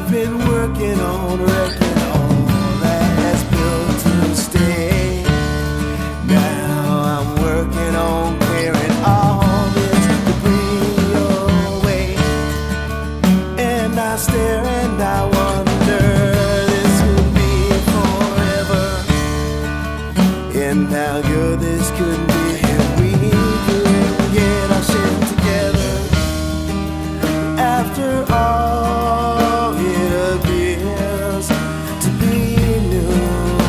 I've been working on wrecking all that's built to stay. Now I'm working on clearing all this debris away. And I stare and I wonder, this could be forever. And how good this could be if we could get our shit together. After all, it appears to be new.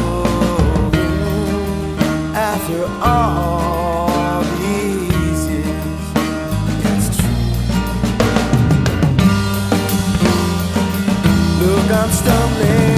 After all these years, it's true. Look, I'm stumbling